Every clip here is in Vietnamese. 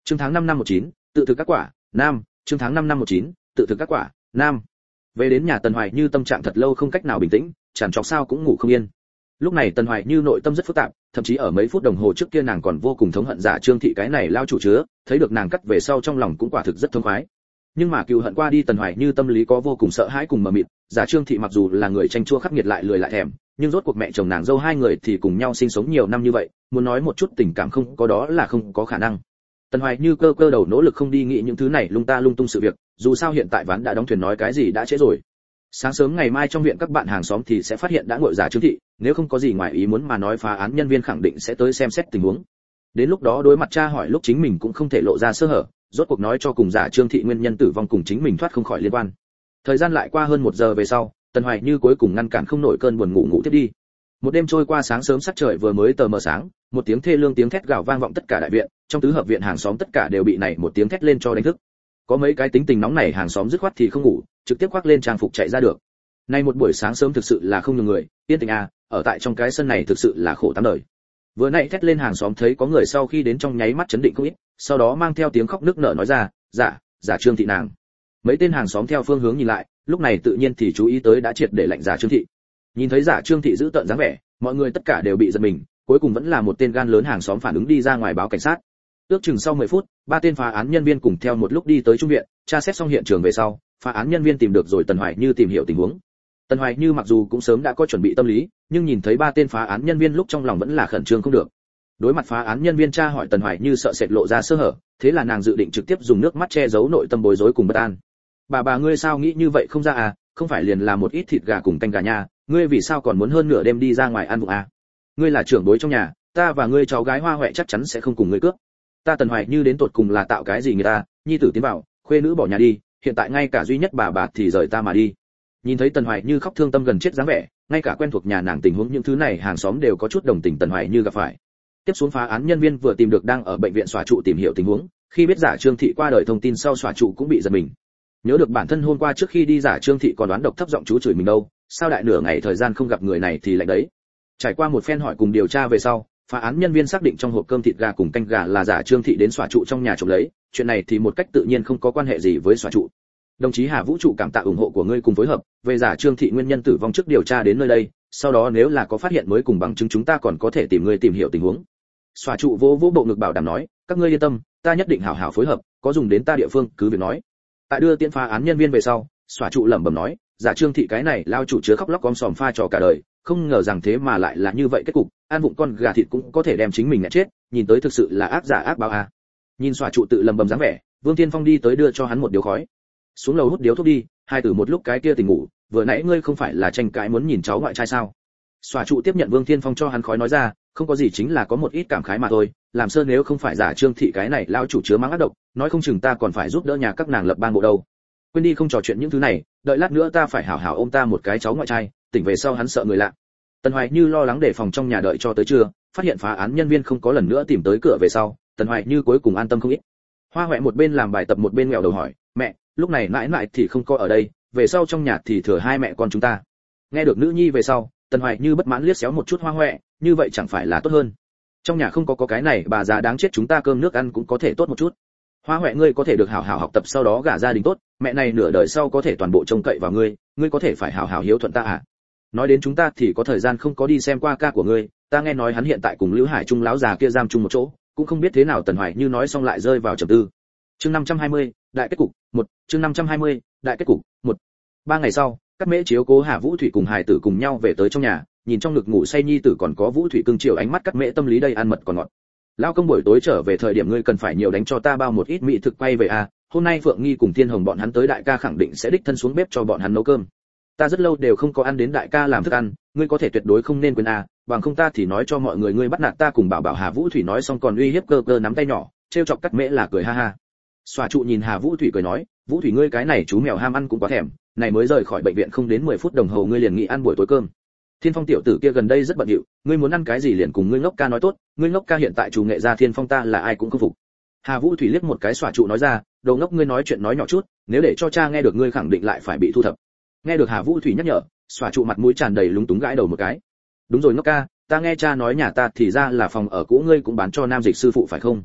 Chương tháng 5 năm 19, tự thực các quả, nam, chương tháng 5 năm 19, tự thực các quả, nam. Về đến nhà Tần Hoài Như tâm trạng thật lâu không cách nào bình tĩnh, chằn chọc sao cũng ngủ không yên. Lúc này Tần Hoài Như nội tâm rất phức tạp, thậm chí ở mấy phút đồng hồ trước kia nàng còn vô cùng thống hận Giả Trương Thị cái này lao chủ chứa, thấy được nàng cắt về sau trong lòng cũng quả thực rất thông khoái. Nhưng mà cừu hận qua đi, Tần Hoài Như tâm lý có vô cùng sợ hãi cùng mờ mịt. Giả Trương Thị mặc dù là người tranh chua khắc nghiệt lại lười lại thèm, nhưng rốt cuộc mẹ chồng nàng dâu hai người thì cùng nhau sinh sống nhiều năm như vậy, muốn nói một chút tình cảm không có đó là không có khả năng. Tần Hoài Như cơ đầu nỗ lực không đi nghĩ những thứ này lung ta lung tung sự việc, dù sao hiện tại ván đã đóng thuyền nói cái gì đã trễ rồi. Sáng sớm ngày mai trong viện các bạn hàng xóm thì sẽ phát hiện đã ngồi Giả Trương Thị, nếu không có gì ngoài ý muốn mà nói phá án nhân viên khẳng định sẽ tới xem xét tình huống. Đến lúc đó đối mặt tra hỏi lúc chính mình cũng không thể lộ ra sơ hở, rốt cuộc nói cho cùng Giả Trương Thị nguyên nhân tử vong cùng chính mình thoát không khỏi liên quan. Thời gian lại qua hơn 1 giờ về sau, Tần Hoài Như cuối cùng ngăn cản không nổi cơn buồn ngủ tiếp đi. Một đêm trôi qua, sáng sớm sắc trời vừa mới tờ mờ sáng, một tiếng thê lương tiếng thét gào vang vọng tất cả đại viện, trong tứ hợp viện hàng xóm tất cả đều bị này một tiếng thét lên cho đánh thức. Có mấy cái tính tình nóng này hàng xóm dứt khoát thì không ngủ, trực tiếp khoác lên trang phục chạy ra được. Nay một buổi sáng sớm thực sự là không nhường người, yên tĩnh à, ở tại trong cái sân này thực sự là khổ tám đời. Vừa nãy thét lên hàng xóm thấy có người sau khi đến trong nháy mắt chấn định không ít, sau đó mang theo tiếng khóc nức nở nói ra, Giả Trương Thị nàng. Mấy tên hàng xóm theo phương hướng nhìn lại, lúc này tự nhiên thì chú ý tới đã triệt để lạnh Giả Trương Thị. Nhìn thấy Giả Trương Thị giữ tợn dáng vẻ, mọi người tất cả đều bị giật mình, cuối cùng vẫn là một tên gan lớn hàng xóm phản ứng đi ra ngoài báo cảnh sát. Ước chừng sau 10 phút, 3 tên phá án nhân viên cùng theo một lúc đi tới trung viện, tra xét xong hiện trường về sau, phá án nhân viên tìm được rồi Tần Hoài Như tìm hiểu tình huống. Tần Hoài Như mặc dù cũng sớm đã có chuẩn bị tâm lý, nhưng nhìn thấy 3 tên phá án nhân viên lúc trong lòng vẫn là khẩn trương không được. Đối mặt phá án nhân viên tra hỏi, Tần Hoài Như sợ sệt lộ ra sơ hở, thế là nàng dự định trực tiếp dùng nước mắt che giấu nội tâm bối rối cùng bất an. Bà ngươi sao nghĩ như vậy không ra à, không phải liền là một ít thịt gà cùng canh gà nha, ngươi vì sao còn muốn hơn nửa đêm đi ra ngoài ăn vụng à? Ngươi là trưởng bối trong nhà, ta và ngươi cháu gái Hoa Hoẹ chắc chắn sẽ không cùng ngươi cướp. Ta Tần Hoài Như đến tột cùng là tạo cái gì người ta, nhi tử tiến vào, khuê nữ bỏ nhà đi, hiện tại ngay cả duy nhất bà thì rời ta mà đi. Nhìn thấy Tần Hoài Như khóc thương tâm gần chết dáng vẻ, ngay cả quen thuộc nhà nàng tình huống những thứ này hàng xóm đều có chút đồng tình Tần Hoài Như gặp phải. Tiếp xuống phá án nhân viên vừa tìm được đang ở bệnh viện xóa trụ tìm hiểu tình huống, khi biết Giả Trương Thị qua đời thông tin sau xóa trụ cũng bị giật mình. Nhớ được bản thân hôm qua trước khi đi Giả Trương Thị còn đoán độc thấp giọng chú chửi mình đâu, sao đại nửa ngày thời gian không gặp người này thì lạnh đấy. Trải qua một phen hỏi cùng điều tra về sau, phá án nhân viên xác định trong hộp cơm thịt gà cùng canh gà là Giả Trương Thị đến xóa trụ trong nhà trộm lấy, chuyện này thì một cách tự nhiên không có quan hệ gì với xóa trụ. Đồng chí Hà Vũ trụ cảm tạ ủng hộ của ngươi cùng phối hợp, về Giả Trương Thị nguyên nhân tử vong trước điều tra đến nơi đây, sau đó nếu là có phát hiện mới cùng bằng chứng chúng ta còn có thể tìm ngươi tìm hiểu tình huống. Xóa trụ vỗ bộ ngực bảo đảm nói, các ngươi yên tâm, ta nhất định hảo hảo phối hợp, có dùng đến ta địa phương cứ việc nói. Tại đưa tiễn phá án nhân viên về sau, xóa trụ lẩm bẩm nói, Giả Trương Thị cái này lao chủ chứa khóc lóc om sòm pha trò cả đời, không ngờ rằng thế mà lại là như vậy kết cục, ăn vụng con gà thịt cũng có thể đem chính mình ngã chết, nhìn tới thực sự là ác giả ác báo a. Nhìn xóa trụ tự lẩm bẩm dáng vẻ, Vương Thiên Phong đi tới đưa cho hắn một điếu khói. Xuống lầu hút điếu thuốc đi, hai tử một lúc cái kia tỉnh ngủ, vừa nãy ngươi không phải là tranh cãi muốn nhìn cháu ngoại trai sao? Xóa trụ tiếp nhận Vương Thiên Phong cho hắn khói nói ra, không có gì, chính là có một ít cảm khái mà thôi, làm sơ nếu không phải Giả Trương Thị cái này lao chủ chứa mang ác độc, nói không chừng ta còn phải giúp đỡ nhà các nàng lập bang bộ đâu. Quên đi, không trò chuyện những thứ này, đợi lát nữa ta phải hảo hảo ôm ta một cái cháu ngoại trai, tỉnh về sau hắn sợ người lạ. Tần Hoài Như lo lắng đề phòng trong nhà đợi cho tới trưa, phát hiện phá án nhân viên không có lần nữa tìm tới cửa về sau, Tần Hoài Như cuối cùng an tâm không ít. Hoa Hoẹ một bên làm bài tập một bên nghèo đầu hỏi, mẹ, lúc này mãi mãi thì không có ở đây, về sau trong nhà thì thừa hai mẹ con chúng ta. Nghe được nữ nhi về sau, Tần Hoài Như bất mãn liếc xéo một chút Hoa Hoẹ, như vậy chẳng phải là tốt hơn? Trong nhà không có cái này bà già đáng chết, chúng ta cơm nước ăn cũng có thể tốt một chút. Hoa Hoẹ ngươi có thể được hảo hảo học tập, sau đó gả gia đình tốt, mẹ này nửa đời sau có thể toàn bộ trông cậy vào ngươi, ngươi có thể phải hảo hảo hiếu thuận ta à? Nói đến chúng ta thì có thời gian không có đi xem qua ca của ngươi, ta nghe nói hắn hiện tại cùng Lưu Hải Trung lão già kia giam chung một chỗ, cũng không biết thế nào. Tần Hoài Như nói xong lại rơi vào trầm tư. Chương 520, đại kết cục, 1, chương 520, đại kết cục, 1. 3 ngày sau, Cát Mễ chiếu cố Hà Vũ Thủy cùng hài tử cùng nhau về tới trong nhà, nhìn trong ngực ngủ say nhi tử còn có Vũ Thủy cưng chiều ánh mắt Cát Mễ tâm lý đây ăn mật còn ngọt. Lão công buổi tối trở về thời điểm ngươi cần phải nhiều đánh cho ta bao một ít mỹ thực quay về à, hôm nay Phượng Nghi cùng Thiên Hồng bọn hắn tới, đại ca khẳng định sẽ đích thân xuống bếp cho bọn hắn nấu cơm. Ta rất lâu đều không có ăn đến đại ca làm thức ăn, ngươi có thể tuyệt đối không nên quên à, bằng không ta thì nói cho mọi người ngươi bắt nạt ta cùng bảo bảo. Hà Vũ Thủy nói xong còn uy hiếp cơ nắm tay nhỏ, trêu chọc Cát Mễ là cười ha ha. Xòa trụ nhìn Hà Vũ Thủy cười nói, Vũ Thủy ngươi cái này chú mèo ham ăn cũng quá thèm, này mới rời khỏi bệnh viện không đến 10 phút đồng hồ ngươi liền nghĩ ăn buổi tối cơm. Thiên Phong tiểu tử kia gần đây rất bận rộn, ngươi muốn ăn cái gì liền cùng ngươi ngốc ca nói tốt, ngươi ngốc ca hiện tại chủ nghệ gia Thiên Phong ta là ai cũng không phục. Hà Vũ Thủy liếc một cái xòa trụ nói ra, đồ ngốc ngươi nói chuyện nói nhỏ chút, nếu để cho cha nghe được ngươi khẳng định lại phải bị thu thập. Nghe được Hà Vũ Thủy nhắc nhở, xòa trụ mặt mũi tràn đầy lúng túng gãi đầu một cái. Đúng rồi ngốc ca, ta nghe cha nói nhà ta thì ra là phòng ở cũ ngươi cũng bán cho Nam Dịch sư phụ phải không?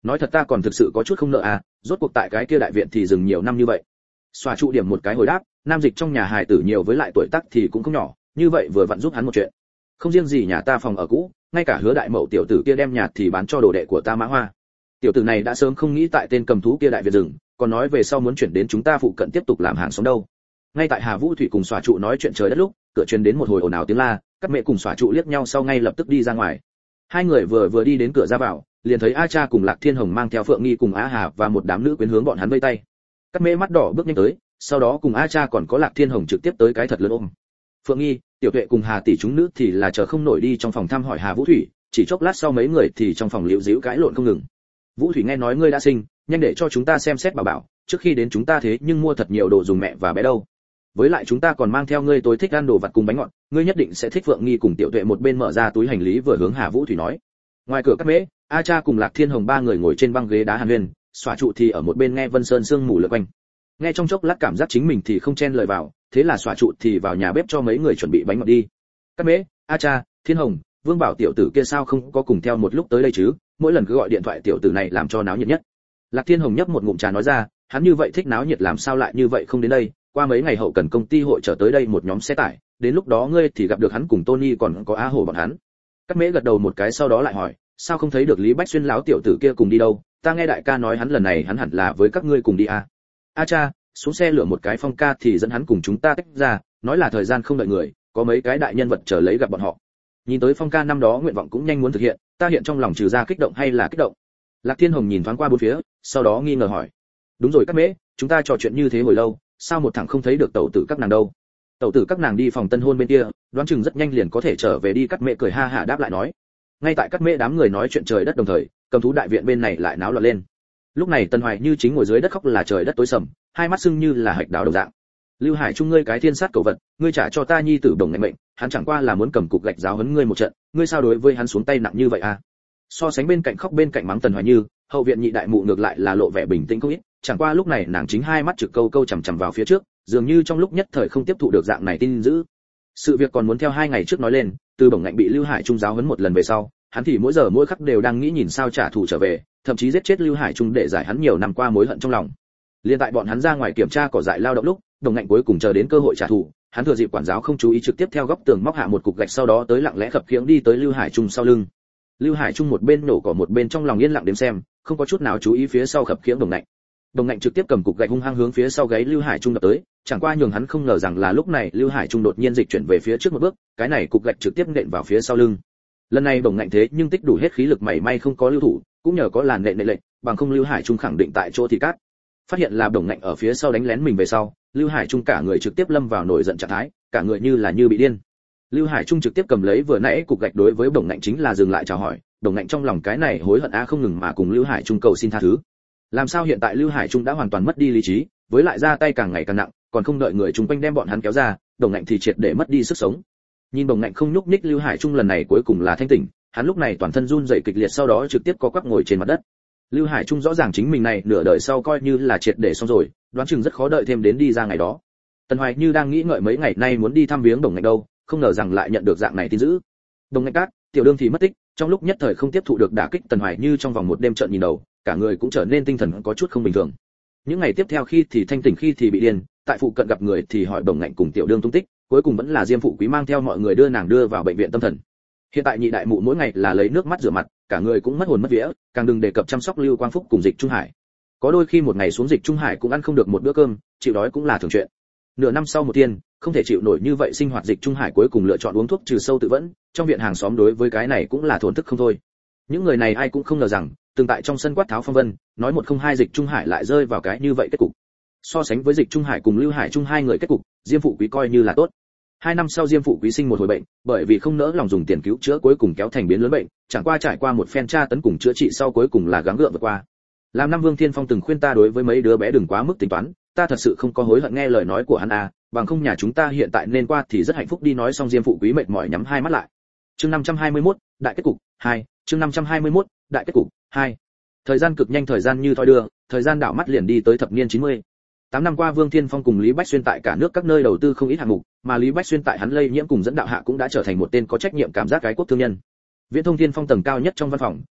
Nói thật ta còn thực sự có chút không nợ à, rốt cuộc tại cái kia đại viện thì dừng nhiều năm như vậy. Xòa trụ điểm một cái hồi đáp, nam dịch trong nhà hài tử nhiều với lại tuổi tác thì cũng không nhỏ, như vậy vừa vặn giúp hắn một chuyện. Không riêng gì nhà ta phòng ở cũ, ngay cả Hứa đại mậu tiểu tử kia đem nhà thì bán cho đồ đệ của ta Mã Hoa. Tiểu tử này đã sớm không nghĩ tại tên cầm thú kia đại viện rừng, còn nói về sau muốn chuyển đến chúng ta phụ cận tiếp tục làm hàng sống đâu. Ngay tại Hà Vũ Thủy cùng Xòa trụ nói chuyện trời đất lúc, cửa truyền đến một hồi ồn ào tiếng la, các mẹ cùng Xòa trụ liếc nhau sau ngay lập tức đi ra ngoài. Hai người vừa đi đến cửa ra vào, liền thấy A Cha cùng Lạc Thiên Hồng mang theo Phượng Nghi cùng Á Hà và một đám nữ quyến hướng bọn hắn vây tay. Các mẹ mắt đỏ bước nhanh tới, sau đó cùng A Cha còn có Lạc Thiên Hồng trực tiếp tới cái thật lớn ôm. Phượng Nghi, Tiểu Tuệ cùng Hà tỷ chúng nữ thì là chờ không nổi đi trong phòng thăm hỏi Hà Vũ Thủy, chỉ chốc lát sau mấy người thì trong phòng liễu díu cãi lộn không ngừng. Vũ Thủy nghe nói ngươi đã sinh, nhanh để cho chúng ta xem xét bảo bảo, trước khi đến chúng ta thế nhưng mua thật nhiều đồ dùng mẹ và bé đâu. Với lại chúng ta còn mang theo ngươi tối thích ăn đồ vặt cùng bánh ngọt, ngươi nhất định sẽ thích. Phượng Nghi cùng Tiểu Tuệ một bên mở ra túi hành lý vừa hướng Hà Vũ Thủy nói. Ngoài cửa các mễ, A Cha cùng Lạc Thiên Hồng ba người ngồi trên băng ghế đá hàn huyên, Xòa trụ thì ở một bên nghe Vân Sơn sương mù lượn quanh. Nghe trong chốc lát cảm giác chính mình thì không chen lời vào, thế là Xòa trụ thì vào nhà bếp cho mấy người chuẩn bị bánh ngọt đi. Các mễ, A Cha, Thiên Hồng, Vương Bảo tiểu tử kia sao không có cùng theo một lúc tới đây chứ, mỗi lần cứ gọi điện thoại tiểu tử này làm cho náo nhiệt nhất. Lạc Thiên Hồng nhấp một ngụm trà nói ra, hắn như vậy thích náo nhiệt làm sao lại như vậy không đến đây, qua mấy ngày hậu cần công ty hội trở tới đây một nhóm xe tải, đến lúc đó ngươi thì gặp được hắn cùng Tony còn có Á Hổ bọn hắn. Các mễ gật đầu một cái sau đó lại hỏi, sao không thấy được Lý Bách Xuyên lão tiểu tử kia cùng đi đâu, ta nghe đại ca nói hắn lần này hắn hẳn là với các ngươi cùng đi à. A Cha, xuống xe lửa một cái Phong ca thì dẫn hắn cùng chúng ta tách ra, nói là thời gian không đợi người, có mấy cái đại nhân vật chờ lấy gặp bọn họ. Nhìn tới Phong ca năm đó nguyện vọng cũng nhanh muốn thực hiện, ta hiện trong lòng trừ ra kích động hay là kích động. Lạc Thiên Hồng nhìn thoáng qua bốn phía, sau đó nghi ngờ hỏi, đúng rồi các mễ, chúng ta trò chuyện như thế hồi lâu, sao một thằng không thấy được tẩu tử các nàng đâu? Tẩu tử các nàng đi phòng tân hôn bên kia, đoán chừng rất nhanh liền có thể trở về đi. Các mẹ cười ha hả đáp lại nói. Ngay tại các mẹ đám người nói chuyện trời đất đồng thời, cầm thú đại viện bên này lại náo loạn lên. Lúc này Tần Hoài Như chính ngồi dưới đất khóc là trời đất tối sầm, hai mắt sưng như là hạch đào đồng dạng. Lưu Hải Trung, ngươi cái thiên sát cầu vật, ngươi trả cho ta nhi tử đồng ngạnh mệnh, hắn chẳng qua là muốn cầm cục gạch giáo huấn ngươi một trận, ngươi sao đối với hắn xuống tay nặng như vậy à? So sánh bên cạnh khóc bên cạnh mắng Tần Hoài Như, hậu viện nhị đại mụ ngược lại là lộ vẻ bình tĩnh không ít, chẳng qua lúc này nàng chính hai mắt trực câu câu chằm chằm vào phía trước, dường như trong lúc nhất thời không tiếp thụ được dạng này tin dữ. Sự việc còn muốn theo 2 ngày trước nói lên, từ bổng ngạnh bị Lưu Hải Trung giáo huấn một lần về sau, hắn thì mỗi giờ mỗi khắc đều đang nghĩ nhìn sao trả thù trở về, thậm chí giết chết Lưu Hải Trung để giải hắn nhiều năm qua mối hận trong lòng. Liên tại bọn hắn ra ngoài kiểm tra cỏ dại lao động lúc, bổng ngạnh cuối cùng chờ đến cơ hội trả thù, hắn thừa dịp quản giáo không chú ý trực tiếp theo góc tường móc hạ một cục gạch, sau đó tới lặng lẽ khập khiễng đi tới Lưu Hải Trung sau lưng. Lưu Hải Trung một bên nổ cỏ một bên trong lòng yên lặng đếm xem, không có chút nào chú ý phía sau khập khiễng bổng ngạnh. Đồng Ngạnh trực tiếp cầm cục gạch hung hăng hướng phía sau gáy Lưu Hải Trung đập tới, chẳng qua nhường hắn không ngờ rằng là lúc này Lưu Hải Trung đột nhiên dịch chuyển về phía trước một bước, cái này cục gạch trực tiếp nện vào phía sau lưng. Lần này Đồng Ngạnh thế nhưng tích đủ hết khí lực mảy may không có lưu thủ, cũng nhờ có làn nện lệch, bằng không Lưu Hải Trung khẳng định tại chỗ thì cát. Phát hiện là Đồng Ngạnh ở phía sau đánh lén mình về sau, Lưu Hải Trung cả người trực tiếp lâm vào nổi giận trạng thái, cả người như bị điên. Lưu Hải Trung trực tiếp cầm lấy vừa nãy cục gạch đối với Đồng Ngạnh chính là dừng lại chào hỏi, Đồng Ngạnh trong lòng cái này hối hận không ngừng mà cùng Lưu Hải Trung cầu xin tha thứ. Làm sao hiện tại Lưu Hải Trung đã hoàn toàn mất đi lý trí, với lại ra tay càng ngày càng nặng, còn không đợi người chung quanh đem bọn hắn kéo ra, Đồng Ngạnh thì triệt để mất đi sức sống. Nhìn Đồng Ngạnh không nhúc nhích, Lưu Hải Trung lần này cuối cùng là thanh tỉnh, hắn lúc này toàn thân run rẩy kịch liệt, sau đó trực tiếp co quắp ngồi trên mặt đất. Lưu Hải Trung rõ ràng chính mình này nửa đời sau coi như là triệt để xong rồi, đoán chừng rất khó đợi thêm đến đi ra ngày đó. Tần Hoài Như đang nghĩ ngợi mấy ngày nay muốn đi thăm viếng Đồng Ngạnh đâu, không ngờ rằng lại nhận được dạng này tin dữ. Đồng Ngạnh cát, tiểu đương thì mất tích, trong lúc nhất thời không tiếp thụ được đả kích, Tần Hoài Như trong vòng một đêm trợn nhìn đầu, cả người cũng trở nên tinh thần có chút không bình thường. Những ngày tiếp theo khi thì thanh tỉnh khi thì bị điên, tại phụ cận gặp người thì hỏi Đồng Ngạnh cùng tiểu đương tung tích, cuối cùng vẫn là Diêm phụ quý mang theo mọi người đưa nàng đưa vào bệnh viện tâm thần. Hiện tại nhị đại mụ mỗi ngày là lấy nước mắt rửa mặt, cả người cũng mất hồn mất vía, càng đừng đề cập chăm sóc Lưu Quang Phúc cùng Dịch Trung Hải. Có đôi khi một ngày xuống Dịch Trung Hải cũng ăn không được một bữa cơm, chịu đói cũng là thường chuyện. Nửa năm sau một tiên, không thể chịu nổi như vậy sinh hoạt, Dịch Trung Hải cuối cùng lựa chọn uống thuốc trừ sâu tự vẫn, trong viện hàng xóm đối với cái này cũng là thổn thức không thôi. Những người này ai cũng không ngờ rằng, từng tại trong sân quát tháo phong vân, nói một không hai Dịch Trung Hải lại rơi vào cái như vậy kết cục. So sánh với Dịch Trung Hải cùng Lưu Hải Trung hai người kết cục, Diêm phụ quý coi như là tốt. 2 năm sau Diêm phụ quý sinh một hồi bệnh, bởi vì không nỡ lòng dùng tiền cứu chữa cuối cùng kéo thành biến lớn bệnh, chẳng qua trải qua một phen tra tấn cùng chữa trị sau cuối cùng là gắng gượng vượt qua. Làm năm Vương Thiên Phong từng khuyên ta đối với mấy đứa bé đừng quá mức tính toán, ta thật sự không có hối hận nghe lời nói của hắn bằng không nhà chúng ta hiện tại nên qua thì rất hạnh phúc đi. Nói xong Diêm phụ quý mệt mỏi nhắm hai mắt lại. Chương 521, đại kết cục 2, chương 521, đại kết cục 2. Thời gian cực nhanh, thời gian như thoi đưa, thời gian đảo mắt liền đi tới thập niên 90. 8 năm qua Vương Thiên Phong cùng Lý Bách Xuyên tại cả nước các nơi đầu tư không ít hạng mục, mà Lý Bách Xuyên tại hắn lây nhiễm cùng dẫn đạo hạ cũng đã trở thành một tên có trách nhiệm cảm giác cái quốc thương nhân. Viễn Thông Thiên Phong tầng cao nhất trong văn phòng,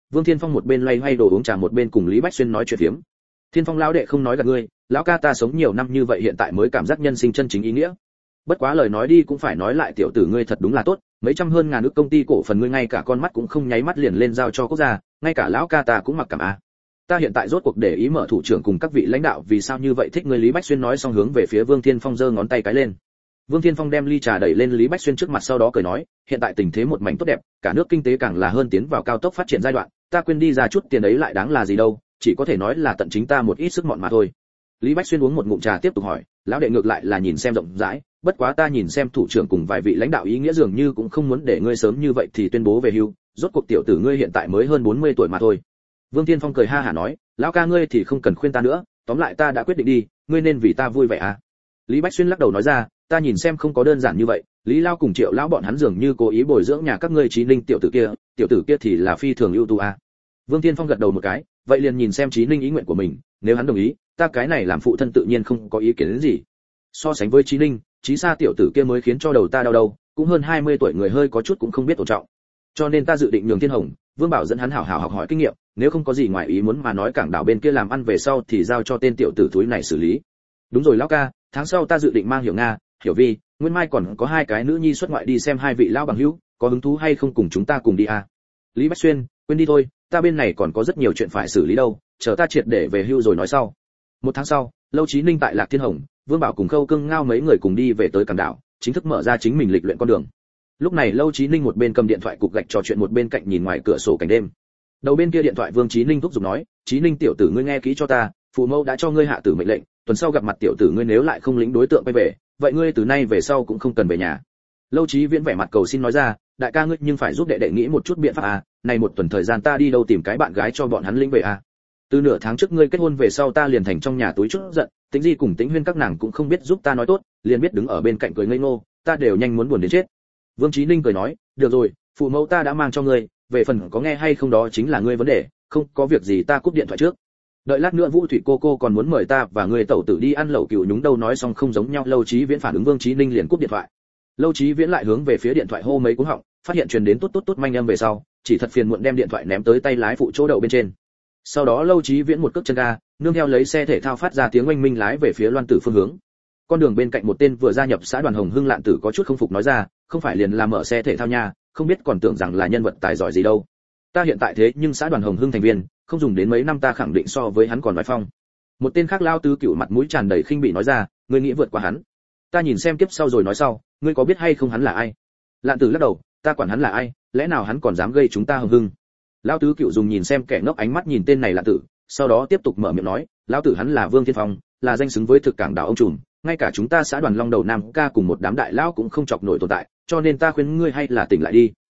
Vương Thiên Phong một bên loay hoay đồ uống trà một bên cùng Lý Bách Xuyên nói chuyện phiếm. Thiên Phong lão đệ không nói gạt ngươi, lão ca ta sống nhiều năm như vậy hiện tại mới cảm giác nhân sinh chân chính ý nghĩa. Bất quá lời nói đi cũng phải nói lại, tiểu tử ngươi thật đúng là tốt, mấy trăm hơn ngàn ức công ty cổ phần ngươi ngay cả con mắt cũng không nháy mắt liền lên giao cho quốc gia, ngay cả lão ca ta cũng mặc cảm a. Ta hiện tại rốt cuộc để ý mở thủ trưởng cùng các vị lãnh đạo vì sao như vậy thích ngươi. Lý Bách Xuyên nói xong hướng về phía Vương Thiên Phong giơ ngón tay cái lên. Vương Thiên Phong đem ly trà đẩy lên Lý Bách Xuyên trước mặt, sau đó cười nói, hiện tại tình thế một mảnh tốt đẹp, cả nước kinh tế càng là hơn tiến vào cao tốc phát triển giai đoạn, ta quên đi ra chút tiền ấy lại đáng là gì đâu, chỉ có thể nói là tận chính ta một ít sức mọn mà thôi. Lý Bách Xuyên uống một ngụm trà tiếp tục hỏi, lão đệ ngược lại là nhìn xem rộng rãi, bất quá ta nhìn xem thủ trưởng cùng vài vị lãnh đạo ý nghĩa dường như cũng không muốn để ngươi sớm như vậy thì tuyên bố về hưu, rốt cuộc tiểu tử ngươi hiện tại mới hơn 40 tuổi mà thôi. Vương Thiên Phong cười ha hả nói, lão ca ngươi thì không cần khuyên ta nữa, tóm lại ta đã quyết định đi, ngươi nên vì ta vui vẻ à. Lý Bách Xuyên lắc đầu nói ra, ta nhìn xem không có đơn giản như vậy, Lý Lao cùng Triệu lão bọn hắn dường như cố ý bồi dưỡng nhà các ngươi Chí Ninh tiểu tử kia thì là phi thường ưu tú à. Vương Thiên Phong gật đầu một cái, vậy liền nhìn xem Chí Ninh ý nguyện của mình, nếu hắn đồng ý, ta cái này làm phụ thân tự nhiên không có ý kiến đến gì. So sánh với Chí Ninh, Chí Sa tiểu tử kia mới khiến cho đầu ta đau đầu, cũng hơn 20 tuổi người hơi có chút cũng không biết tôn trọng. Cho nên ta dự định nhường Thiên Hồng, Vương Bảo dẫn hắn hảo hảo học hỏi kinh nghiệm, nếu không có gì ngoài ý muốn mà nói cảng đảo bên kia làm ăn về sau thì giao cho tên tiểu tử thúi này xử lý. Đúng rồi lão ca, tháng sau ta dự định mang Hiểu Nga, Hiểu Vi, Nguyên Mai còn có 2 cái nữ nhi xuất ngoại đi xem 2 vị lão bằng hữu, có hứng thú hay không cùng chúng ta cùng đi à? Lý Bách Xuyên, quên đi thôi, ta bên này còn có rất nhiều chuyện phải xử lý đâu, chờ ta triệt để về hưu rồi nói sau. 1 tháng sau, Lâu Chí Ninh tại Lạc Thiên Hồng, Vương Bảo cùng Khâu Cưng Ngao mấy người cùng đi về tới cảng đảo, chính thức mở ra chính mình lịch luyện con đường. Lúc này Lâu Chí Ninh một bên cầm điện thoại cục gạch trò chuyện một bên cạnh nhìn ngoài cửa sổ cảnh đêm. Đầu bên kia điện thoại Vương Chí Ninh thúc giục nói, Chí Ninh tiểu tử ngươi nghe kỹ cho ta, phụ mẫu đã cho ngươi hạ tử mệnh lệnh, tuần sau gặp mặt tiểu tử ngươi nếu lại không lĩnh đối tượng quay về, vậy ngươi từ nay về sau cũng không cần về nhà. Lâu Chí Viễn vẻ mặt cầu xin nói ra, đại ca ngươi nhưng phải giúp đệ đệ nghĩ một chút biện pháp à, này một tuần thời gian ta đi đâu tìm cái bạn gái cho bọn hắn lĩnh về à. Từ nửa tháng trước ngươi kết hôn về sau ta liền thành trong nhà túi chút giận, Tĩnh Di cùng Tĩnh Huyên các nàng cũng không biết giúp ta nói tốt, liền biết đứng ở bên cạnh cười ngây ngô, ta đều nhanh muốn buồn đến chết. Vương Chí Ninh cười nói, được rồi, phụ mẫu ta đã mang cho ngươi, về phần có nghe hay không đó chính là ngươi vấn đề, không có việc gì ta cúp điện thoại trước. Đợi lát nữa Vũ Thủy cô còn muốn mời ta và ngươi tẩu tử đi ăn lẩu cừu nhúng đâu. Nói xong không giống nhau, Lâu Chí Viễn phản ứng, Vương Chí Ninh liền cúp điện thoại. Lâu Chí Viễn lại hướng về phía điện thoại hô mấy cú họng, phát hiện truyền đến tốt manh âm về sau, chỉ thật phiền muộn đem điện thoại ném tới tay lái phụ chỗ đậu bên trên. Sau đó Lâu Chí Viễn một cước chân ga, nương theo lấy xe thể thao phát ra tiếng oanh minh lái về phía Loan Tử phương hướng. Con đường bên cạnh một tên vừa gia nhập xã đoàn Hồng Hưng Lạn Tử có chút không phục nói ra, không phải liền làm mở xe thể thao nha, không biết còn tưởng rằng là nhân vật tài giỏi gì đâu. Ta hiện tại thế nhưng xã đoàn Hồng Hưng thành viên, không dùng đến mấy năm ta khẳng định so với hắn còn nói phong. Một tên khác lao tứ cựu mặt mũi tràn đầy khinh bỉ nói ra, ngươi nghĩ vượt qua hắn? Ta nhìn xem tiếp sau rồi nói sau, ngươi có biết hay không hắn là ai? Lạn Tử lắc đầu, ta quản hắn là ai, lẽ nào hắn còn dám gây chúng ta Hồng Hưng? Lao tứ cựu dùng nhìn xem kẻ ngốc ánh mắt nhìn tên này Lạn Tử, sau đó tiếp tục mở miệng nói, lão tử hắn là Vương Thiên Phong, là danh xứng với thực cảng đảo ông trùm, ngay cả chúng ta xã đoàn Long Đầu Nam ca cùng một đám đại lão cũng không chọc nổi tồn tại, cho nên ta khuyên ngươi hay là tỉnh lại đi.